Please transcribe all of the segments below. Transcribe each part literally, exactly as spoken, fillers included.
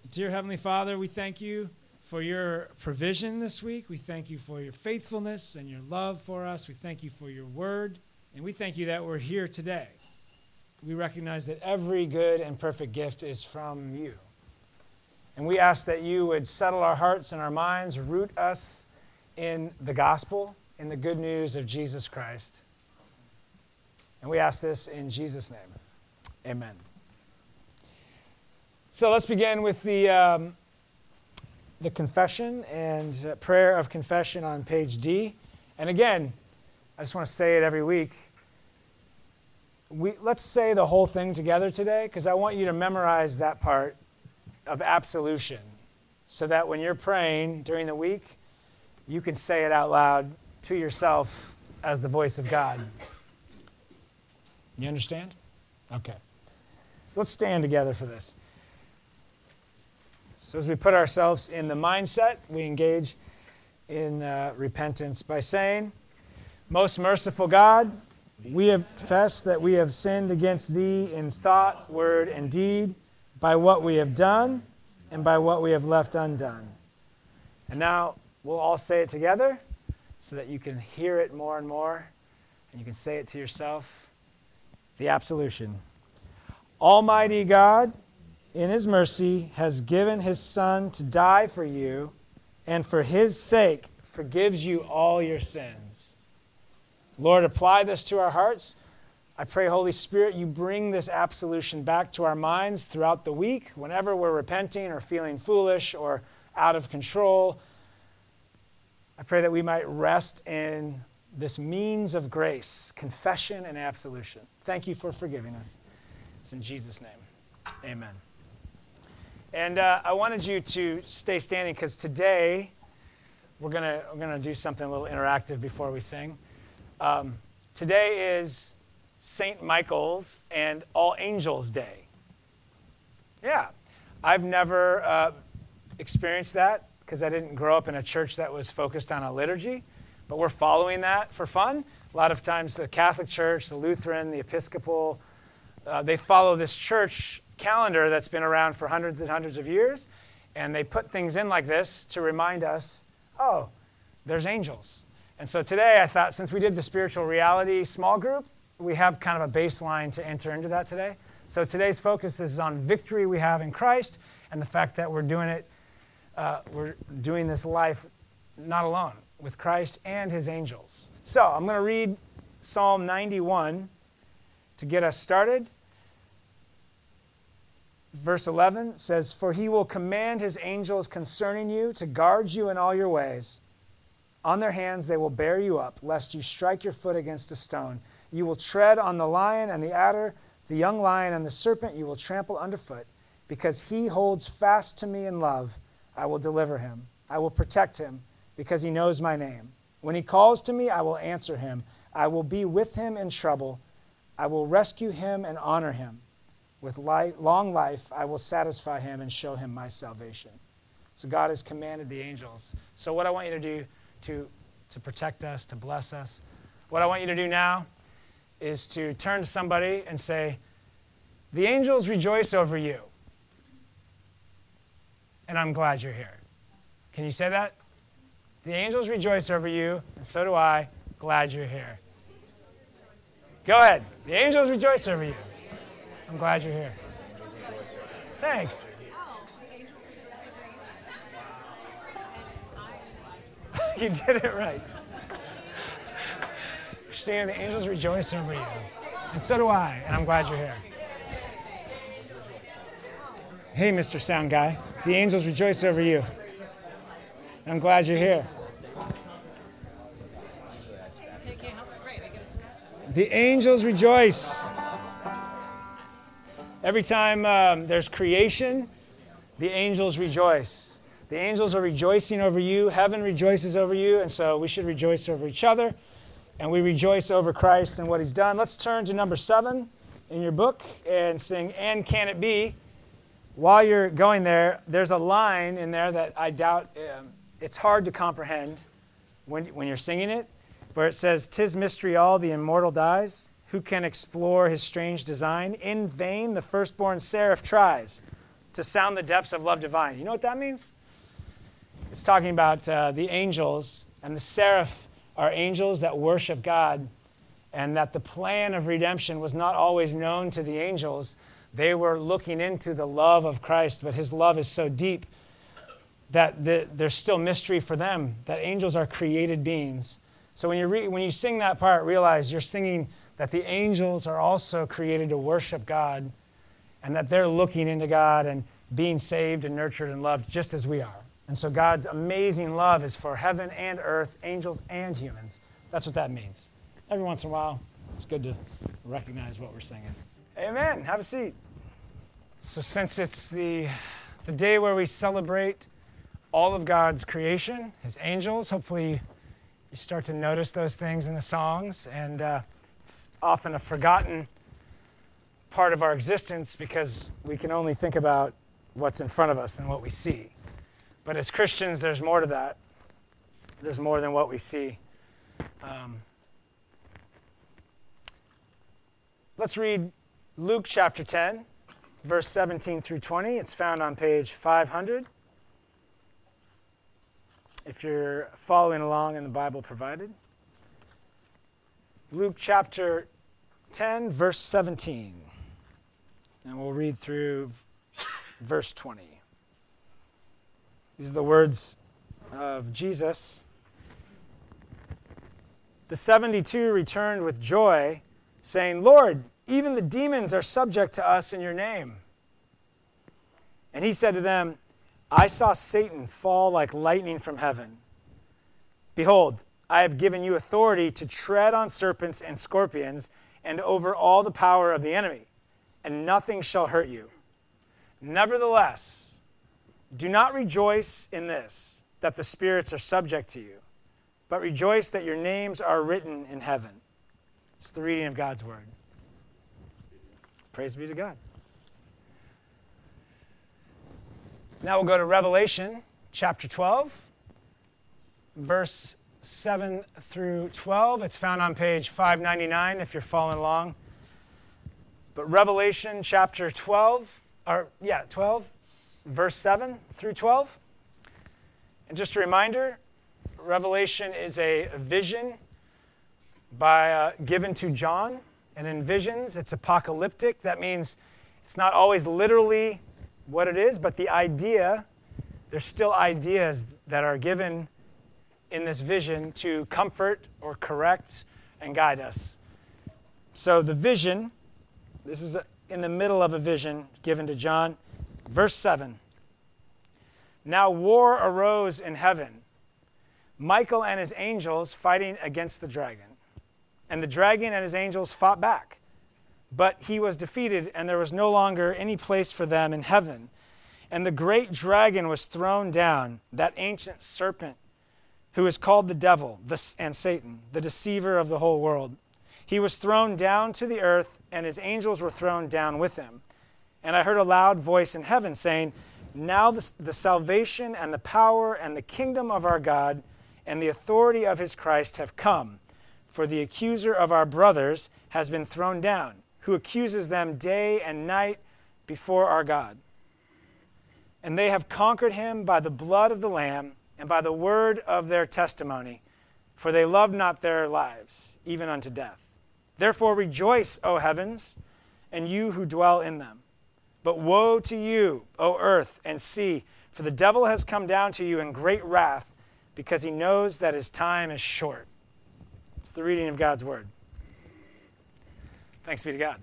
Dear Heavenly Father, we thank you for your provision this week. We thank you for your faithfulness and your love for us. We thank you for your word. And we thank you that we're here today. We recognize that every good and perfect gift is from you. And we ask that you would settle our hearts and our minds, root us in the gospel, in the good news of Jesus Christ. And we ask this in Jesus' name. Amen. So let's begin with the um, the confession and uh, prayer of confession on page D. And again, I just want to say it every week. We let's say the whole thing together today, because I want you to memorize that part of absolution, so that when you're praying during the week, you can say it out loud to yourself as the voice of God. You understand? Okay. Let's stand together for this. So as we put ourselves in the mindset, we engage in uh, repentance by saying, Most merciful God, we have confessed that we have sinned against thee in thought, word, and deed, by what we have done and by what we have left undone. And now we'll all say it together so that you can hear it more and more, and you can say it to yourself. The absolution. Almighty God, in his mercy, has given his Son to die for you, and for his sake forgives you all your sins. Lord, apply this to our hearts. I pray, Holy Spirit, you bring this absolution back to our minds throughout the week, whenever we're repenting or feeling foolish or out of control. I pray that we might rest in this means of grace, confession and absolution. Thank you for forgiving us. It's in Jesus' name. Amen. And uh, I wanted you to stay standing because today we're gonna we're gonna do something a little interactive before we sing. Um, today is Saint Michael's and All Angels Day. Yeah, I've never uh, experienced that because I didn't grow up in a church that was focused on a liturgy, but we're following that for fun. A lot of times the Catholic Church, the Lutheran, the Episcopal, uh, they follow this church calendar that's been around for hundreds and hundreds of years, and they put things in like this to remind us, oh, there's angels. And so today I thought, since we did the spiritual reality small group, we have kind of a baseline to enter into that today. So today's focus is on victory we have in Christ and the fact that we're doing it, uh, we're doing this life not alone, with Christ and his angels. So I'm going to read Psalm ninety-one to get us started. Verse eleven says, For he will command his angels concerning you to guard you in all your ways. On their hands they will bear you up, lest you strike your foot against a stone. You will tread on the lion and the adder, the young lion and the serpent you will trample underfoot. Because he holds fast to me in love, I will deliver him. I will protect him, because he knows my name. When he calls to me, I will answer him. I will be with him in trouble. I will rescue him and honor him. With life, long life, I will satisfy him and show him my salvation. So God has commanded the angels. So what I want you to do to, to protect us, to bless us, what I want you to do now is to turn to somebody and say, the angels rejoice over you. And I'm glad you're here. Can you say that? The angels rejoice over you, and so do I. Glad you're here. Go ahead. The angels rejoice over you. I'm glad you're here. Thanks. You did it right. You're saying the angels rejoice over you. And so do I, and I'm glad you're here. Hey, Mister Sound Guy. The angels rejoice over you. And I'm glad you're here. The angels rejoice. Every time um, there's creation, the angels rejoice. The angels are rejoicing over you. Heaven rejoices over you. And so we should rejoice over each other. And we rejoice over Christ and what he's done. Let's turn to number seven in your book and sing, And Can It Be? While you're going there, there's a line in there that I doubt um, it's hard to comprehend when, when you're singing it, where it says, "'Tis mystery all, the immortal dies. Who can explore his strange design? In vain the firstborn seraph tries. to sound the depths of love divine. You know what that means? It's talking about uh, the angels, and the seraph are angels that worship God, and that the plan of redemption was not always known to the angels. They were looking into the love of Christ, but his love is so deep that the, there's still mystery for them, that angels are created beings. So when you, re, when you sing that part, realize you're singing that the angels are also created to worship God, and that they're looking into God and being saved and nurtured and loved just as we are. And so God's amazing love is for heaven and earth, angels and humans. That's what that means. Every once in a while, it's good to recognize what we're singing. Amen. Have a seat. So since it's the, the day where we celebrate all of God's creation, his angels, hopefully you start to notice those things in the songs. And uh, it's often a forgotten part of our existence because we can only think about what's in front of us and what we see. But as Christians, there's more to that. There's more than what we see. Um, let's read Luke chapter ten, verse seventeen through twenty. It's found on page five hundred. If you're following along in the Bible provided. Luke chapter ten, verse seventeen. And we'll read through verse twenty. These are the words of Jesus. The seventy-two returned with joy, saying, "Lord, even the demons are subject to us in your name." And he said to them, "I saw Satan fall like lightning from heaven. Behold, I have given you authority to tread on serpents and scorpions and over all the power of the enemy, and nothing shall hurt you. Nevertheless, do not rejoice in this, that the spirits are subject to you, but rejoice that your names are written in heaven." It's the reading of God's word. Praise be to God. Now we'll go to Revelation chapter twelve, verse seven through twelve. It's found on page five ninety-nine if you're following along. But Revelation chapter twelve, or yeah, twelve, verse seven through twelve. And just a reminder, Revelation is a vision by uh, given to John. And in visions, it's apocalyptic. That means it's not always literally what it is, but the idea, there's still ideas that are given in this vision to comfort or correct and guide us. So the vision, this is in the middle of a vision given to John. Verse seven. Now war arose in heaven, Michael and his angels fighting against the dragon. And the dragon and his angels fought back. But he was defeated, and there was no longer any place for them in heaven. And the great dragon was thrown down, that ancient serpent, who is called the devil and Satan, the deceiver of the whole world. He was thrown down to the earth, and his angels were thrown down with him. And I heard a loud voice in heaven saying, "Now the, the salvation and the power and the kingdom of our God and the authority of his Christ have come. For the accuser of our brothers has been thrown down, who accuses them day and night before our God. And they have conquered him by the blood of the Lamb and by the word of their testimony, for they loved not their lives, even unto death. Therefore rejoice, O heavens, and you who dwell in them. But woe to you, O earth and sea, for the devil has come down to you in great wrath, because he knows that his time is short." It's the reading of God's word. Thanks be to God.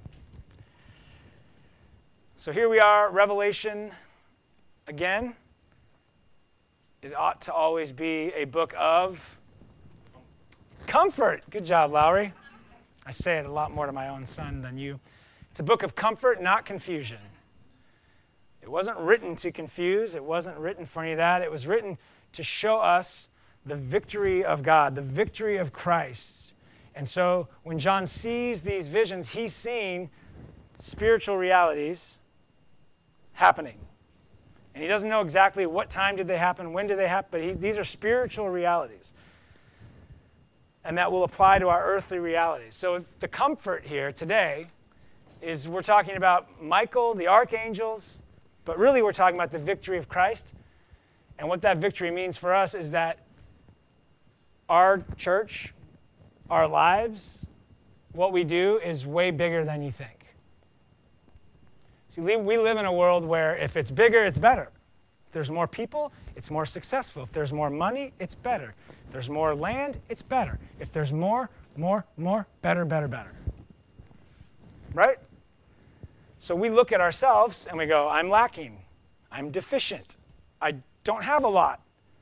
So here we are, Revelation again. It ought to always be a book of comfort. Good job, Lowry. I say it a lot more to my own son than you. It's a book of comfort, not confusion. It wasn't written to confuse. It wasn't written for any of that. It was written to show us the victory of God, the victory of Christ. And so when John sees these visions, he's seeing spiritual realities happening. And he doesn't know exactly what time did they happen, when did they happen, but he, these are spiritual realities. And that will apply to our earthly realities. So the comfort here today is we're talking about Michael, the archangels, But really, we're talking about the victory of Christ. And what that victory means for us is that our church, our lives, what we do is way bigger than you think. See, we live in a world where if it's bigger, it's better. If there's more people, it's more successful. If there's more money, it's better. If there's more land, it's better. If there's more, more, more, better, better, better. Right? So we look at ourselves and we go, I'm lacking. I'm deficient. I don't have a lot.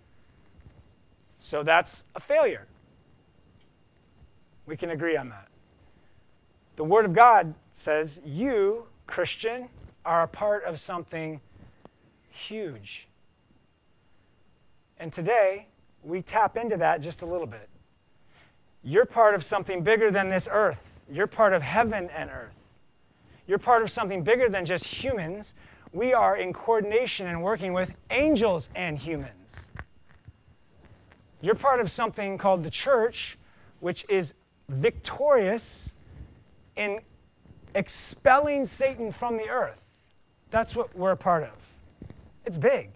So that's a failure. We can agree on that. The Word of God says you, Christian, are a part of something huge. And today, we tap into that just a little bit. You're part of something bigger than this earth. You're part of heaven and earth. You're part of something bigger than just humans. We are in coordination and working with angels and humans. You're part of something called the church, which is victorious in expelling Satan from the earth. That's what we're a part of. It's big.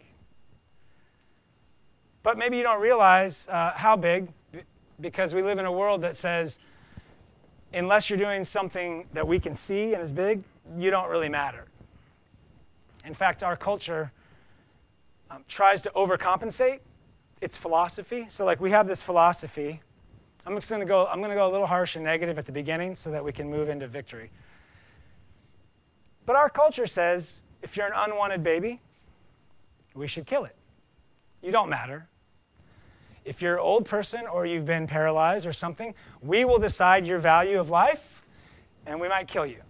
But maybe you don't realize uh, how big, because we live in a world that says, unless you're doing something that we can see and is big, you don't really matter. In fact, our culture um, tries to overcompensate its philosophy. So like we have this philosophy. I'm just going to go I'm going to go a little harsh and negative at the beginning so that we can move into victory. But our culture says if you're an unwanted baby, we should kill it. You don't matter. If you're an old person or you've been paralyzed or something, we will decide your value of life and we might kill you.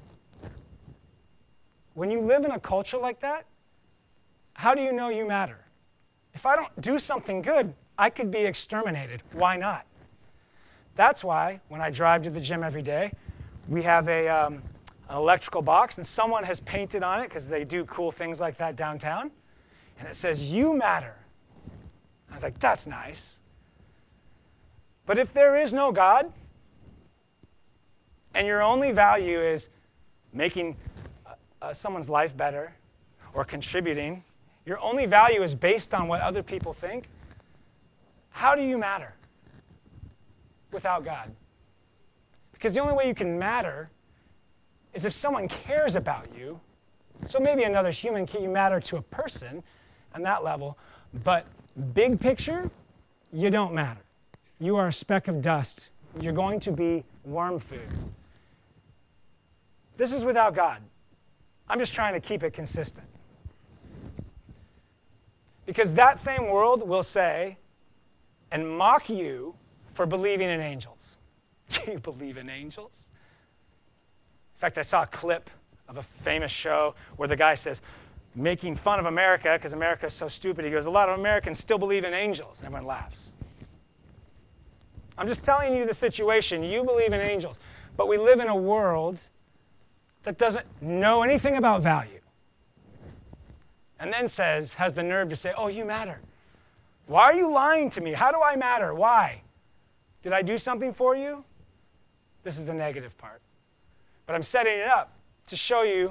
When you live in a culture like that, how do you know you matter? If I don't do something good, I could be exterminated. Why not? That's why when I drive to the gym every day, we have a, um, an electrical box and someone has painted on it because they do cool things like that downtown. And it says, you matter. I was like, that's nice. But if there is no God, and your only value is making uh, uh, someone's life better or contributing, your only value is based on what other people think, how do you matter without God? Because the only way you can matter is if someone cares about you. So maybe another human can you matter to a person on that level, but big picture, you don't matter. You are a speck of dust. You're going to be worm food. This is without God. I'm just trying to keep it consistent. Because that same world will say and mock you for believing in angels. Do you believe in angels? In fact, I saw a clip of a famous show where the guy says, making fun of America, because America is so stupid, he goes, a lot of Americans still believe in angels. And everyone laughs. I'm just telling you the situation. You believe in angels. But we live in a world that doesn't know anything about value. And then says, has the nerve to say, oh, you matter. Why are you lying to me? How do I matter? Why? Did I do something for you? This is the negative part. But I'm setting it up to show you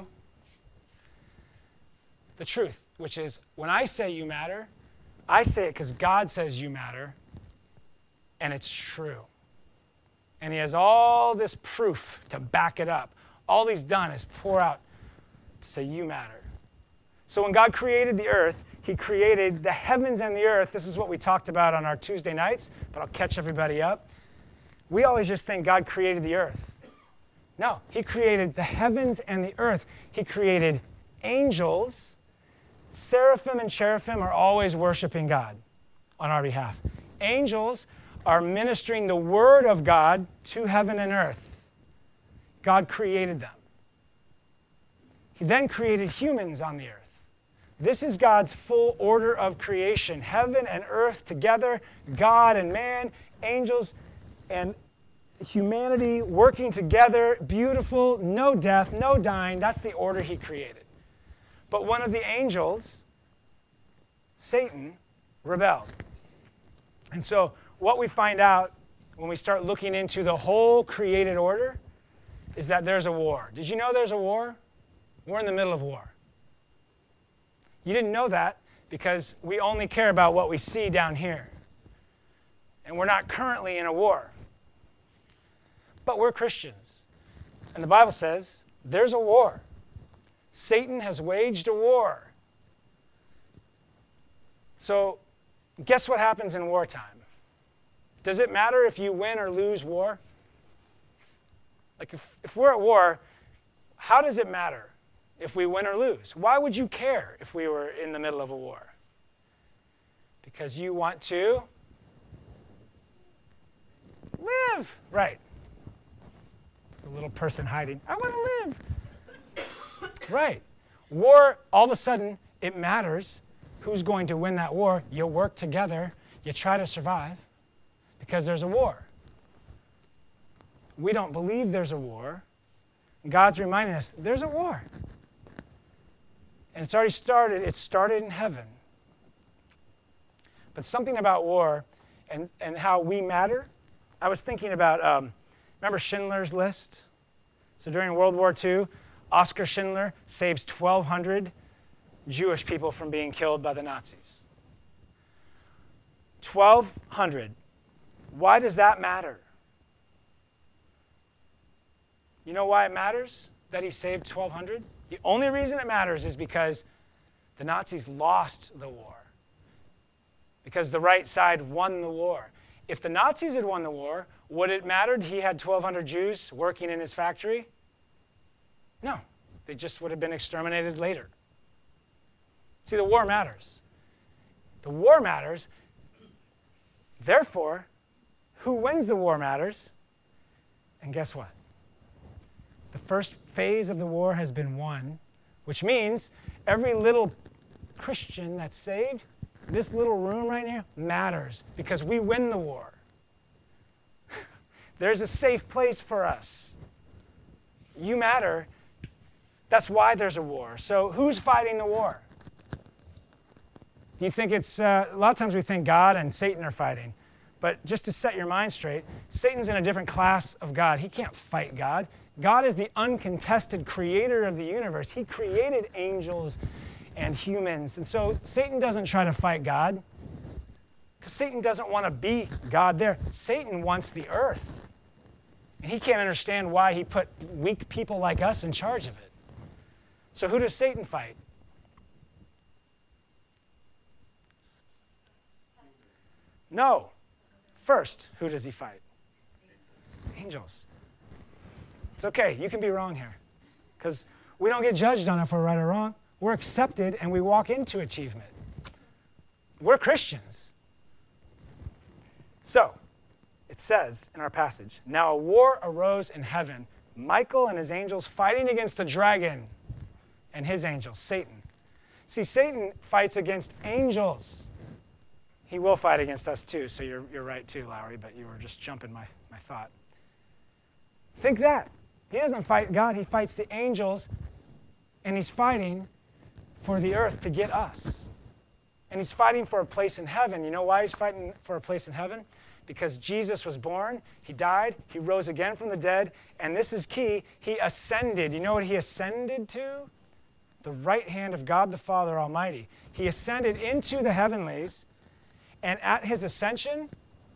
the truth, which is when I say you matter, I say it because God says you matter, and it's true. And he has all this proof to back it up. All he's done is pour out to say you matter. So when God created the earth, he created the heavens and the earth. This is what we talked about on our Tuesday nights, but I'll catch everybody up. We always just think God created the earth. No, he created the heavens and the earth. He created angels. Seraphim and cherubim are always worshiping God on our behalf. Angels are ministering the word of God to heaven and earth. God created them. He then created humans on the earth. This is God's full order of creation. Heaven and earth together, God and man, angels and humanity working together, beautiful, no death, no dying. That's the order he created. But one of the angels, Satan, rebelled. And so what we find out when we start looking into the whole created order is that there's a war. Did you know there's a war? We're in the middle of war. You didn't know that because we only care about what we see down here. And we're not currently in a war. But we're Christians. And the Bible says there's a war. Satan has waged a war. So guess what happens in wartime? Does it matter if you win or lose war? Like if, if we're at war, how does it matter if we win or lose? Why would you care if we were in the middle of a war? Because you want to live. Right. The little person hiding. I want to live. Right. War, all of a sudden, it matters who's going to win that war. You work together. You try to survive because there's a war. We don't believe there's a war. God's reminding us there's a war. And it's already started. It started in heaven. But something about war and, and how we matter, I was thinking about, um, remember Schindler's List? So during World War Two, Oskar Schindler saves twelve hundred Jewish people from being killed by the Nazis. twelve hundred. Why does that matter? You know why it matters that he saved twelve hundred? The only reason it matters is because the Nazis lost the war. Because the right side won the war. If the Nazis had won the war, would it matter he had twelve hundred Jews working in his factory? No. They just would have been exterminated later. See, the war matters. The war matters. Therefore, who wins the war matters. And guess what? The first phase of the war has been won, which means every little Christian that's saved, this little room right here, matters because we win the war. There's a safe place for us. You matter. That's why there's a war. So who's fighting the war? Do you think it's, uh, a lot of times we think God and Satan are fighting. But just to set your mind straight, Satan's in a different class of God. He can't fight God. God is the uncontested creator of the universe. He created angels and humans. And so Satan doesn't try to fight God because Satan doesn't want to be God there. Satan wants the earth. And he can't understand why he put weak people like us in charge of it. So who does Satan fight? No. First, who does he fight? Angels. It's okay. You can be wrong here. Because we don't get judged on if we're right or wrong. We're accepted and we walk into achievement. We're Christians. So, it says in our passage, now a war arose in heaven, Michael and his angels fighting against the dragon and his angels, Satan. See, Satan fights against angels. He will fight against us too, so you're, you're right too, Lowry, but you were just jumping my, my thought. Think that. He doesn't fight God, he fights the angels, and he's fighting for the earth to get us. And he's fighting for a place in heaven. You know why he's fighting for a place in heaven? Because Jesus was born, he died, he rose again from the dead, and this is key, he ascended. You know what he ascended to? The right hand of God the Father Almighty. He ascended into the heavenlies, and at his ascension,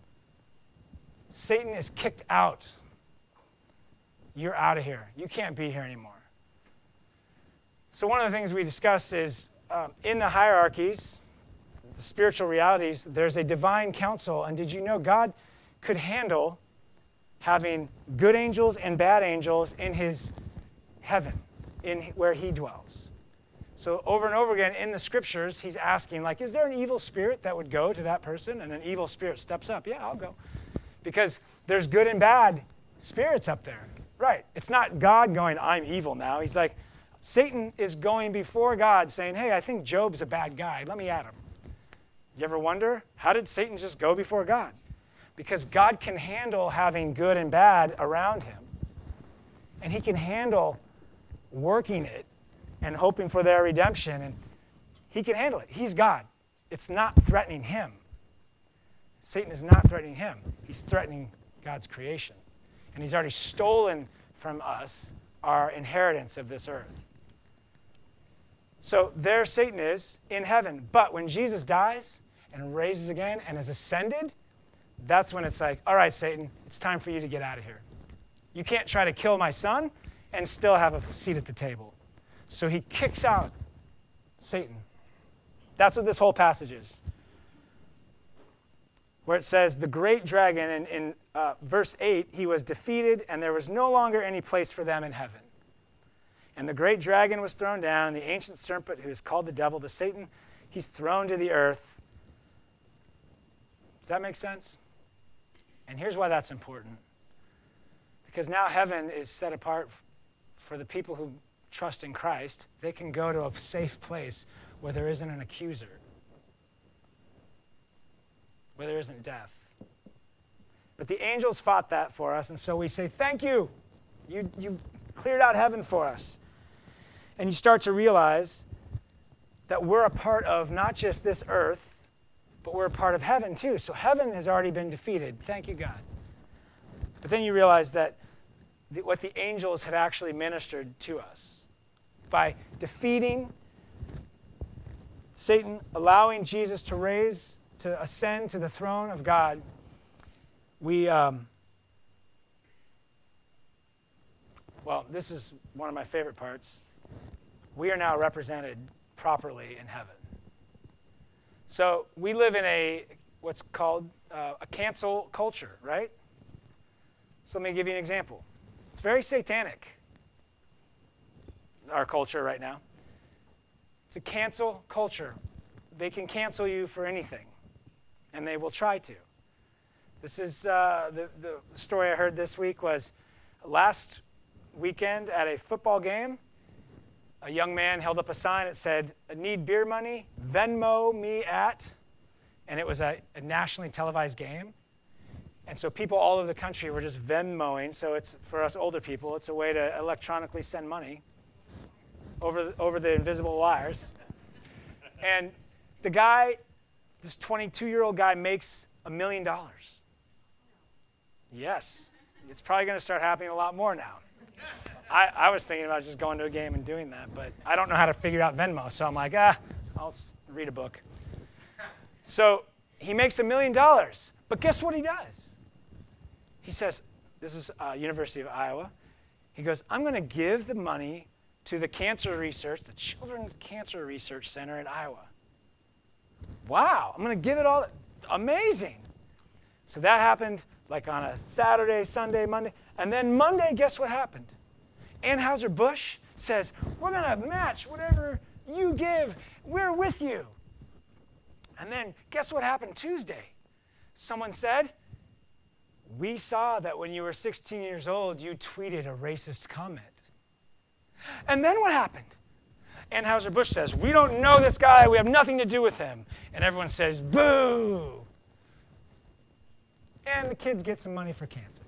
Satan is kicked out. You're out of here. You can't be here anymore. So one of the things we discussed is um, in the hierarchies, the spiritual realities, there's a divine council. And did you know God could handle having good angels and bad angels in his heaven, in where he dwells? So over and over again in the scriptures, he's asking, like, is there an evil spirit that would go to that person? And an evil spirit steps up. Yeah, I'll go. Because there's good and bad spirits up there. Right. It's not God going, I'm evil now. He's like, Satan is going before God saying, hey, I think Job's a bad guy. Let me at him. You ever wonder, how did Satan just go before God? Because God can handle having good and bad around him. And he can handle working it and hoping for their redemption. And he can handle it. He's God. It's not threatening him. Satan is not threatening him. He's threatening God's creation. And he's already stolen from us our inheritance of this earth. So there Satan is in heaven. But when Jesus dies and raises again and is ascended, that's when it's like, all right, Satan, it's time for you to get out of here. You can't try to kill my son and still have a seat at the table. So he kicks out Satan. That's what this whole passage is. Where it says, the great dragon, in, in uh, verse eight, he was defeated, and there was no longer any place for them in heaven. And the great dragon was thrown down, and the ancient serpent, who is called the devil, the Satan, he's thrown to the earth. Does that make sense? And here's why that's important. Because now heaven is set apart for the people who trust in Christ. They can go to a safe place where there isn't an accuser, where there isn't death. But the angels fought that for us, and so we say, thank you. You, you cleared out heaven for us. And you start to realize that we're a part of not just this earth, but we're a part of heaven too. So heaven has already been defeated. Thank you, God. But then you realize that the, what the angels have actually ministered to us by defeating Satan, allowing Jesus to raise, to ascend to the throne of God, we, um, well, this is one of my favorite parts. We are now represented properly in heaven. So we live in a, what's called uh, a cancel culture, right? So let me give you an example. It's very satanic, our culture right now. It's a cancel culture. They can cancel you for anything, and they will try to. This is, uh, the, the story I heard this week was last weekend at a football game, a young man held up a sign that said, need beer money, Venmo me at, and it was a, a nationally televised game. And so people all over the country were just Venmoing. So it's, for us older people, it's a way to electronically send money over the, over the invisible wires. And the guy, this twenty-two-year-old guy, makes a million dollars. Yes. It's probably going to start happening a lot more now. I, I was thinking about just going to a game and doing that, but I don't know how to figure out Venmo. So I'm like, ah, I'll read a book. So he makes a million dollars. But guess what he does? He says, this is uh, University of Iowa. He goes, I'm going to give the money to the cancer research, the Children's Cancer Research Center in Iowa. Wow, I'm going to give it all. Amazing. So that happened like on a Saturday, Sunday, Monday. And then Monday, guess what happened? Anheuser-Busch says, we're going to match whatever you give. We're with you. And then guess what happened Tuesday? Someone said, we saw that when you were sixteen years old, you tweeted a racist comment. And then what happened? Anheuser-Busch says, we don't know this guy. We have nothing to do with him. And everyone says, boo. And the kids get some money for cancer.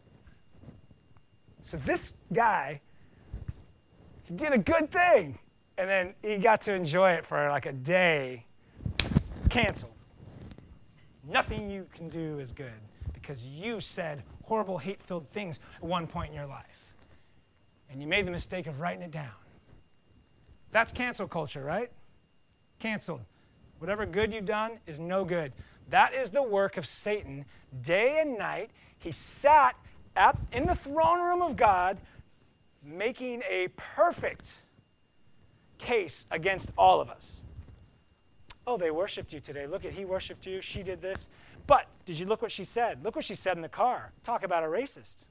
So this guy, he did a good thing. And then he got to enjoy it for like a day. Canceled. Nothing you can do is good because you said horrible, hate-filled things at one point in your life. And you made the mistake of writing it down. That's cancel culture, right? Canceled. Whatever good you've done is no good. That is the work of Satan day and night. He sat at, in the throne room of God making a perfect case against all of us. Oh, they worshiped you today. Look at, he worshiped you. She did this. But did you look what she said? Look what she said in the car. Talk about a racist.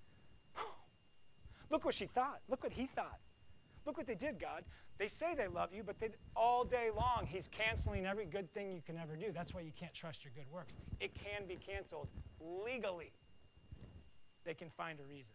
Look what she thought. Look what he thought. Look what they did, God. They say they love you, but they, all day long, he's canceling every good thing you can ever do. That's why you can't trust your good works. It can be canceled legally. They can find a reason.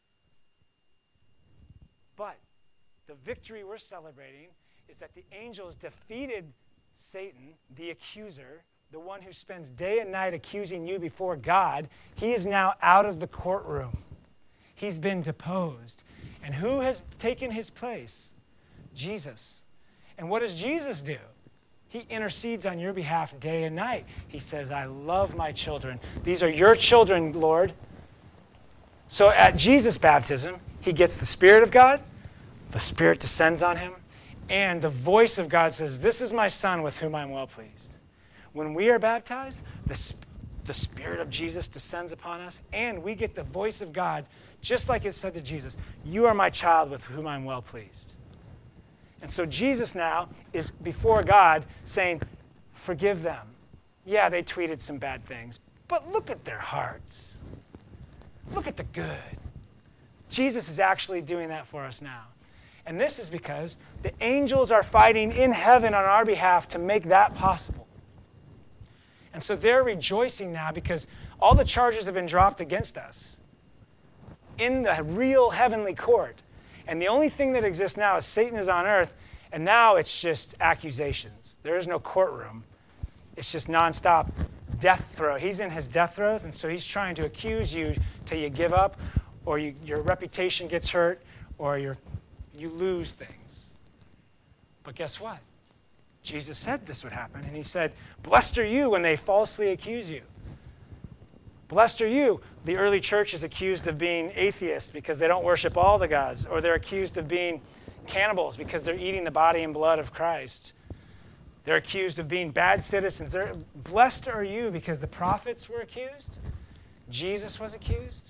But the victory we're celebrating is that the angels defeated Satan, the accuser, the one who spends day and night accusing you before God. He is now out of the courtroom. He's been deposed. And who has taken his place? Jesus. And what does Jesus do? He intercedes on your behalf day and night. He says, I love my children. These are your children, Lord. So at Jesus' baptism, he gets the Spirit of God. The Spirit descends on him. And the voice of God says, this is my son with whom I'm well pleased. When we are baptized, the, the Spirit of Jesus descends upon us, and we get the voice of God, just like it said to Jesus, you are my child with whom I'm well pleased. And so Jesus now is before God saying, forgive them. Yeah, they tweeted some bad things, but look at their hearts. Look at the good. Jesus is actually doing that for us now. And this is because the angels are fighting in heaven on our behalf to make that possible. And so they're rejoicing now because all the charges have been dropped against us in the real heavenly court. And the only thing that exists now is Satan is on earth, and now it's just accusations. There is no courtroom. It's just nonstop death throw. He's in his death throes, and so he's trying to accuse you till you give up, or you, your reputation gets hurt, or you're, you lose things. But guess what? Jesus said this would happen, and he said, blessed are you when they falsely accuse you. Blessed are you. The early church is accused of being atheists because they don't worship all the gods, or they're accused of being cannibals because they're eating the body and blood of Christ. They're accused of being bad citizens. They're, blessed are you because the prophets were accused. Jesus was accused.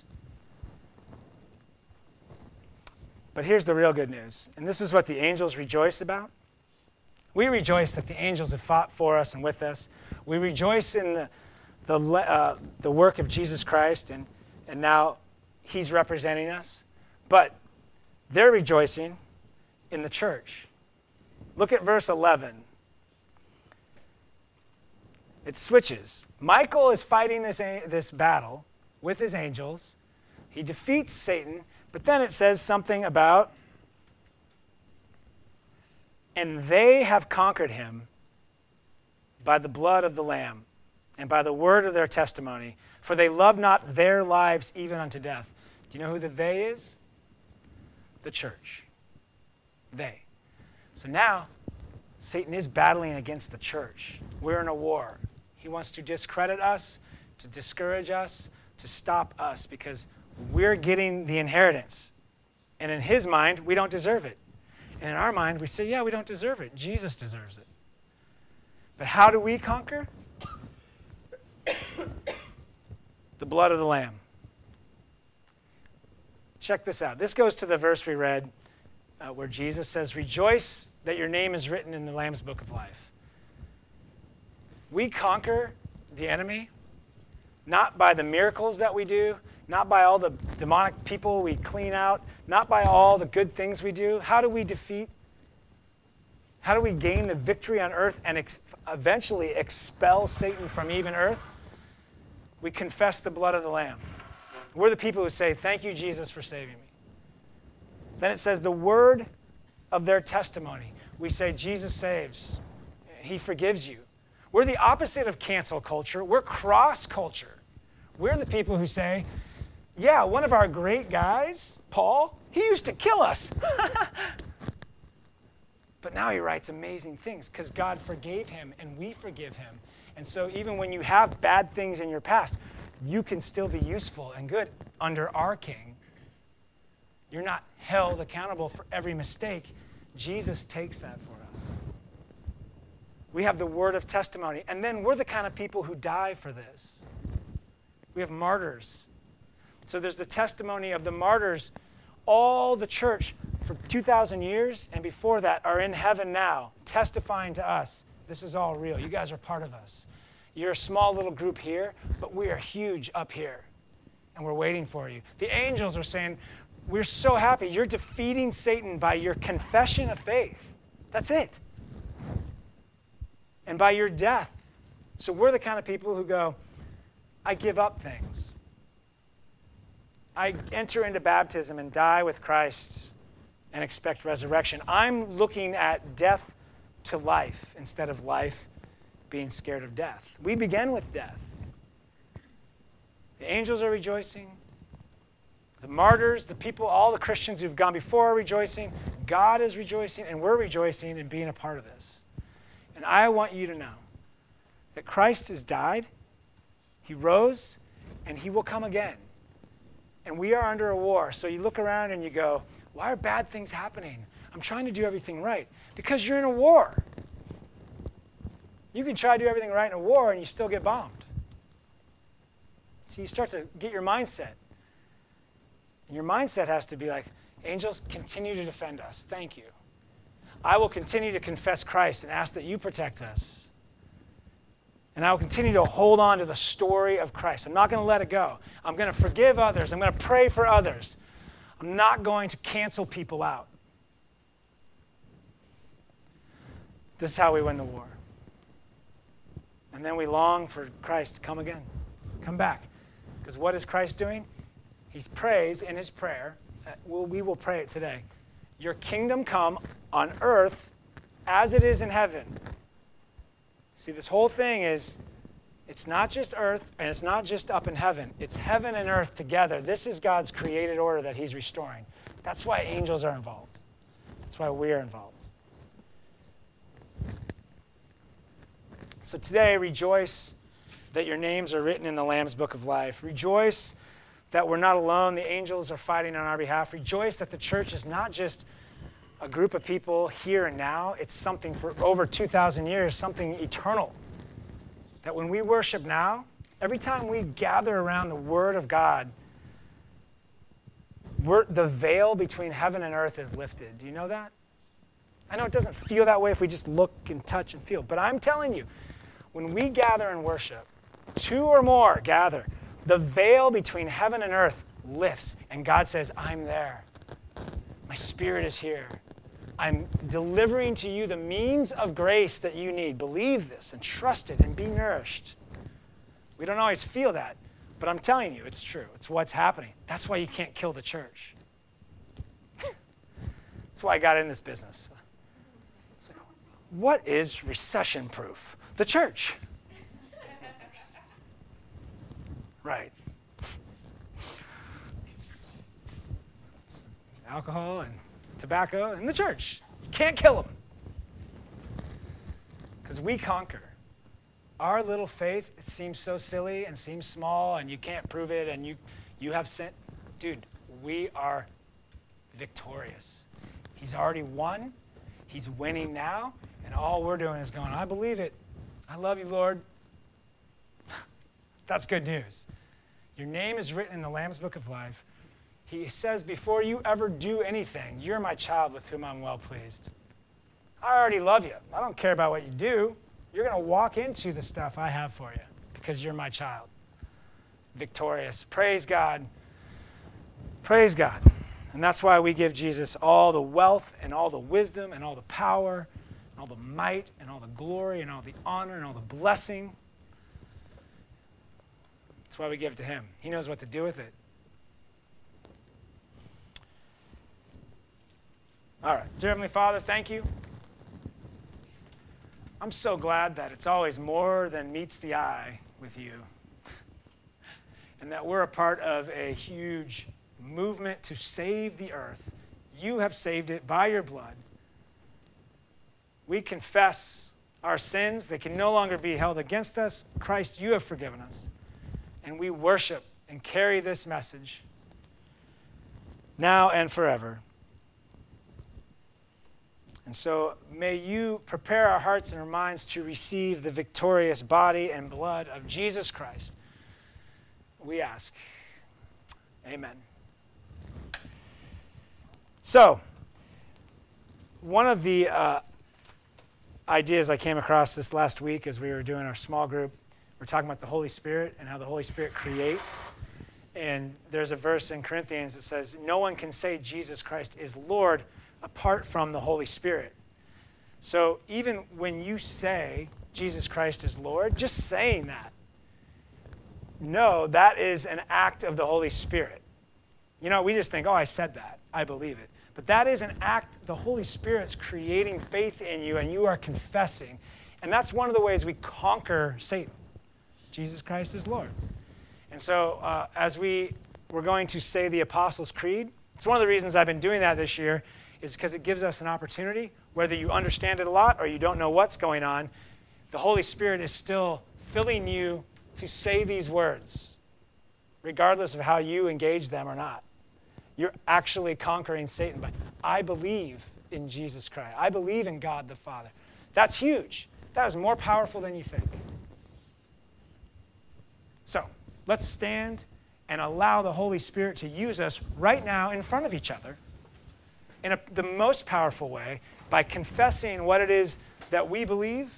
But here's the real good news, and this is what the angels rejoice about. We rejoice that the angels have fought for us and with us. We rejoice in the the, uh, the work of Jesus Christ, and, and now he's representing us. But they're rejoicing in the church. Look at verse eleven. It switches. Michael is fighting this, this battle with his angels. He defeats Satan, but then it says something about, and they have conquered him by the blood of the Lamb and by the word of their testimony, for they love not their lives even unto death. Do you know who the they is? The church. They. So now, Satan is battling against the church. We're in a war. He wants to discredit us, to discourage us, to stop us, because we're getting the inheritance. And in his mind, we don't deserve it. And in our mind, we say, yeah, we don't deserve it. Jesus deserves it. But how do we conquer? The blood of the Lamb. Check this out. This goes to the verse we read uh, where Jesus says, rejoice that your name is written in the Lamb's book of life. We conquer the enemy not by the miracles that we do, not by all the demonic people we clean out, not by all the good things we do. How do we defeat? How do we gain the victory on earth and ex- eventually expel Satan from even earth? We confess the blood of the Lamb. We're the people who say, thank you, Jesus, for saving me. Then it says the word of their testimony. We say, Jesus saves. He forgives you. We're the opposite of cancel culture. We're cross culture. We're the people who say, yeah, one of our great guys, Paul, he used to kill us. But now he writes amazing things because God forgave him and we forgive him. And so even when you have bad things in your past, you can still be useful and good under our King. You're not held accountable for every mistake. Jesus takes that for us. We have the word of testimony. And then we're the kind of people who die for this. We have martyrs. So there's the testimony of the martyrs. All the church for two thousand years and before that are in heaven now, testifying to us. This is all real. You guys are part of us. You're a small little group here, but we are huge up here. And we're waiting for you. The angels are saying, we're so happy. You're defeating Satan by your confession of faith. That's it. And by your death. So we're the kind of people who go, I give up things. I enter into baptism and die with Christ and expect resurrection. I'm looking at death to life instead of life being scared of death. We begin with death. The angels are rejoicing. The martyrs, the people, all the Christians who've gone before are rejoicing. God is rejoicing, and we're rejoicing in being a part of this. And I want you to know that Christ has died, he rose, and he will come again. And we are under a war. So you look around and you go, why are bad things happening? I'm trying to do everything right. Because you're in a war. You can try to do everything right in a war and you still get bombed. So you start to get your mindset. And your mindset has to be like, angels, continue to defend us. Thank you. I will continue to confess Christ and ask that you protect us. And I will continue to hold on to the story of Christ. I'm not going to let it go. I'm going to forgive others. I'm going to pray for others. I'm not going to cancel people out. This is how we win the war. And then we long for Christ to come again. Come back. Because what is Christ doing? He prays in his prayer. Well, we will pray it today. Your kingdom come on earth as it is in heaven. See, this whole thing is, it's not just earth and it's not just up in heaven. It's heaven and earth together. This is God's created order that he's restoring. That's why angels are involved. That's why we're involved. So today, rejoice that your names are written in the Lamb's Book of Life. Rejoice that we're not alone. The angels are fighting on our behalf. Rejoice that the church is not just a group of people here and now. It's something for over two thousand years, something eternal. That when we worship now, every time we gather around the Word of God, we're, the veil between heaven and earth is lifted. Do you know that? I know it doesn't feel that way if we just look and touch and feel, but I'm telling you, when we gather and worship, two or more gather, the veil between heaven and earth lifts, and God says, I'm there. My Spirit is here. I'm delivering to you the means of grace that you need. Believe this and trust it and be nourished. We don't always feel that, but I'm telling you, it's true. It's what's happening. That's why you can't kill the church. That's why I got in this business. It's like, what is recession-proof? The church. Right. Alcohol and tobacco and the church. You can't kill them. Because we conquer. Our little faith, it seems so silly and seems small and you can't prove it and you, you have sin. Dude, we are victorious. He's already won. He's winning now. And all we're doing is going, I believe it. I love you, Lord. That's good news. Your name is written in the Lamb's Book of Life. He says, before you ever do anything, you're my child with whom I'm well pleased. I already love you. I don't care about what you do. You're going to walk into the stuff I have for you because you're my child. Victorious. Praise God. Praise God. And that's why we give Jesus all the wealth and all the wisdom and all the power and all the might and all the glory and all the honor and all the blessing. That's why we give it to him. He knows what to do with it. All right. Dear Heavenly Father, thank you. I'm so glad that it's always more than meets the eye with you. And that we're a part of a huge movement to save the earth. You have saved it by your blood. We confess our sins. They can no longer be held against us. Christ, you have forgiven us. And we worship and carry this message now and forever. And so may you prepare our hearts and our minds to receive the victorious body and blood of Jesus Christ. We ask. Amen. So, one of the uh, ideas I came across this last week as we were doing our small group, we're talking about the Holy Spirit and how the Holy Spirit creates. And there's a verse in Corinthians that says, no one can say Jesus Christ is Lord apart from the Holy Spirit. So even when you say Jesus Christ is Lord, just saying that, no, that is an act of the Holy Spirit. You know, we just think, oh, I said that. I believe it. But that is an act, the Holy Spirit's creating faith in you and you are confessing. And that's one of the ways we conquer Satan. Jesus Christ is Lord. And so uh, as we were going to say the Apostles' Creed, it's one of the reasons I've been doing that this year is because it gives us an opportunity, whether you understand it a lot or you don't know what's going on, the Holy Spirit is still filling you to say these words, regardless of how you engage them or not. You're actually conquering Satan. But I believe in Jesus Christ. I believe in God the Father. That's huge. That is more powerful than you think. So, let's stand and allow the Holy Spirit to use us right now in front of each other in a, the most powerful way by confessing what it is that we believe.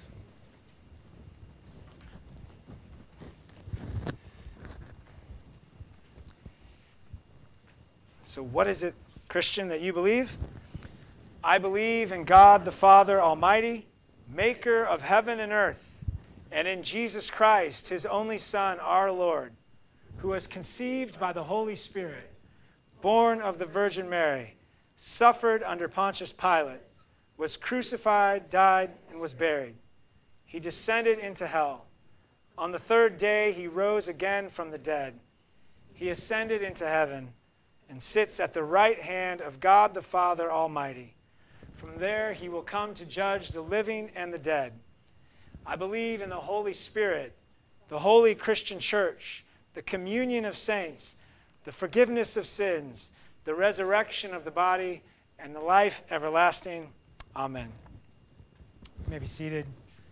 So what is it, Christian, that you believe? I believe in God the Father Almighty, maker of heaven and earth, and in Jesus Christ, his only Son, our Lord, who was conceived by the Holy Spirit, born of the Virgin Mary, suffered under Pontius Pilate, was crucified, died, and was buried. He descended into hell. On the third day, he rose again from the dead. He ascended into heaven and sits at the right hand of God the Father Almighty. From there, he will come to judge the living and the dead. I believe in the Holy Spirit, the holy Christian church, the communion of saints, the forgiveness of sins, the resurrection of the body, and the life everlasting. Amen. You may be seated.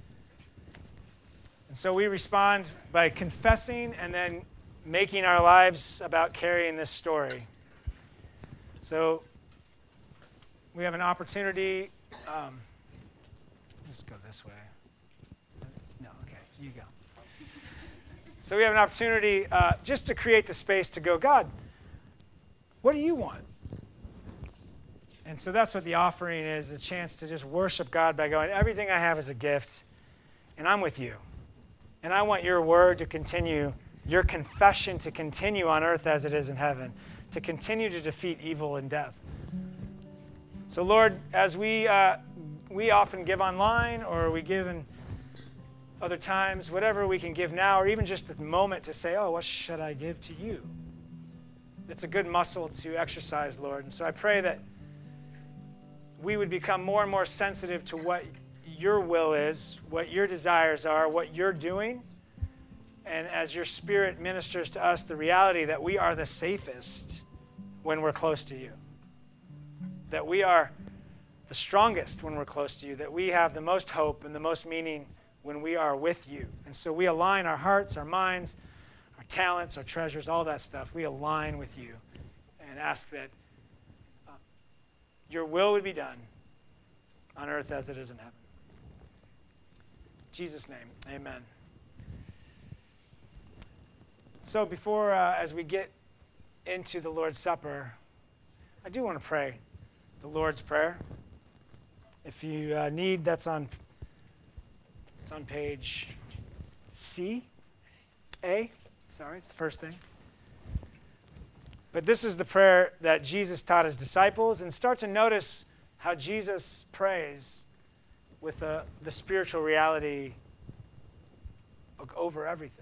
And so we respond by confessing and then making our lives about carrying this story. So we have an opportunity. Um, let's go this way. No, okay, you go. So we have an opportunity uh, just to create the space to go, God, what do you want? And so that's what the offering is, a chance to just worship God by going, everything I have is a gift, and I'm with you. And I want your word to continue, your confession to continue on earth as it is in heaven, to continue to defeat evil and death. So Lord, as we uh, we often give online or we give in other times, whatever we can give now, or even just the moment to say, oh, what should I give to you? It's a good muscle to exercise, Lord. And so I pray that we would become more and more sensitive to what your will is, what your desires are, what you're doing. And as your Spirit ministers to us the reality that we are the safest when we're close to you, that we are the strongest when we're close to you, that we have the most hope and the most meaning when we are with you. And so we align our hearts, our minds, our talents, our treasures, all that stuff. We align with you and ask that uh, your will would be done on earth as it is in heaven. In Jesus' name, amen. So before, uh, as we get into the Lord's Supper, I do want to pray the Lord's Prayer. If you uh, need, that's on, it's on page C, A, sorry, it's the first thing. But this is the prayer that Jesus taught his disciples, and start to notice how Jesus prays with uh, the spiritual reality over everything.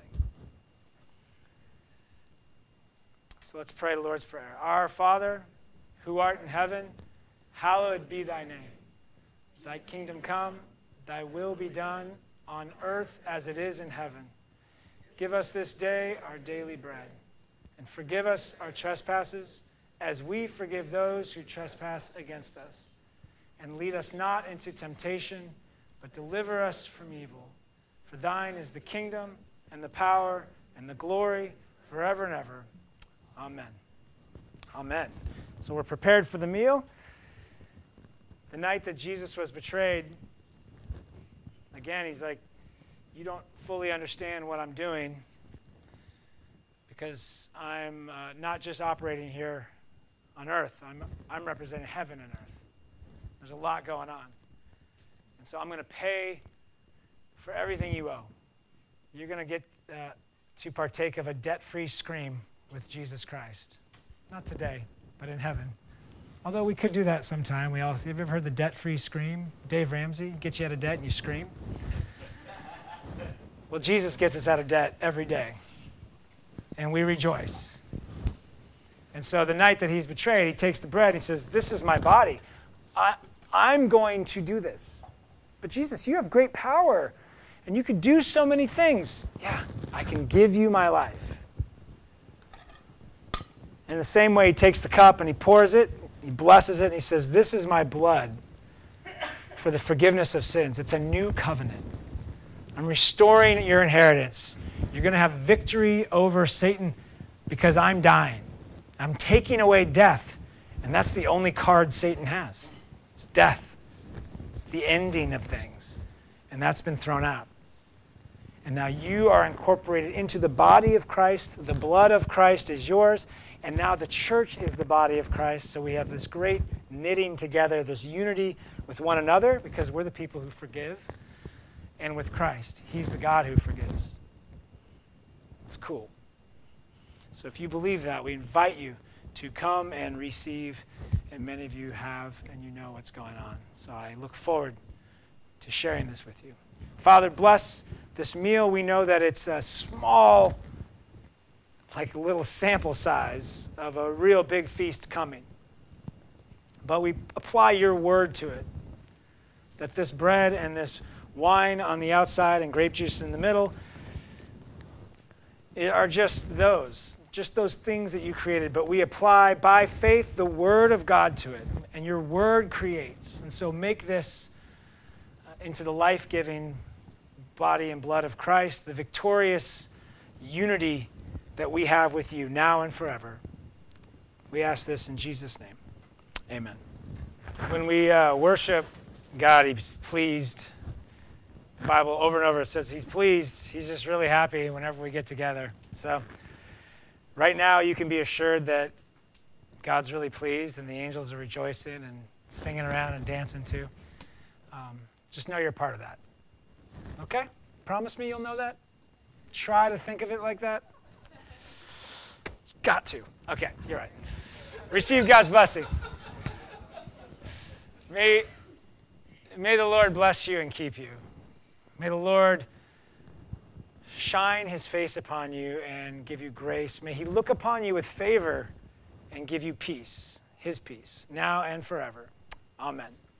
So let's pray the Lord's Prayer. Our Father, who art in heaven, hallowed be thy name. Thy kingdom come, thy will be done on earth as it is in heaven. Give us this day our daily bread, and forgive us our trespasses as we forgive those who trespass against us. And lead us not into temptation, but deliver us from evil. For thine is the kingdom and the power and the glory forever and ever. Amen. Amen. So we're prepared for the meal. The night that Jesus was betrayed, again, he's like, you don't fully understand what I'm doing because I'm uh, not just operating here on earth. I'm, I'm representing heaven and earth. There's a lot going on. And so I'm going to pay for everything you owe. You're going to get uh, to partake of a debt-free scream with Jesus Christ. Not today, but in heaven. Although we could do that sometime. We all, have you ever heard the debt-free scream? Dave Ramsey gets you out of debt and you scream. Well, Jesus gets us out of debt every day. And we rejoice. And so the night that he's betrayed, he takes the bread and he says, this is my body. I, I'm going to do this. But Jesus, you have great power. And you could do so many things. Yeah, I can give you my life. In the same way, he takes the cup and he pours it, he blesses it, and he says, this is my blood for the forgiveness of sins. It's a new covenant. I'm restoring your inheritance. You're going to have victory over Satan because I'm dying. I'm taking away death. And that's the only card Satan has. It's death. It's the ending of things. And that's been thrown out. And now you are incorporated into the body of Christ. The blood of Christ is yours. And now the church is the body of Christ. So we have this great knitting together, this unity with one another, because we're the people who forgive. And with Christ, he's the God who forgives. It's cool. So if you believe that, we invite you to come and receive. And many of you have, and you know what's going on. So I look forward to sharing this with you. Father, bless this meal. We know that it's a small, like a little sample size of a real big feast coming. But we apply your word to it. That this bread and this wine on the outside and grape juice in the middle are just those, just those things that you created. But we apply by faith the word of God to it. And your word creates. And so make this into the life-giving body and blood of Christ, the victorious unity that we have with you now and forever. We ask this in Jesus' name. Amen. When we uh, worship God, he's pleased. The Bible over and over says he's pleased. He's just really happy whenever we get together. So right now you can be assured that God's really pleased and the angels are rejoicing and singing around and dancing too. Um, just know you're a part of that. Okay? Promise me you'll know that? Try to think of it like that. Got to. Okay, you're right. Receive God's blessing. May, may the Lord bless you and keep you. May the Lord shine his face upon you and give you grace. May he look upon you with favor and give you peace, his peace, now and forever. Amen.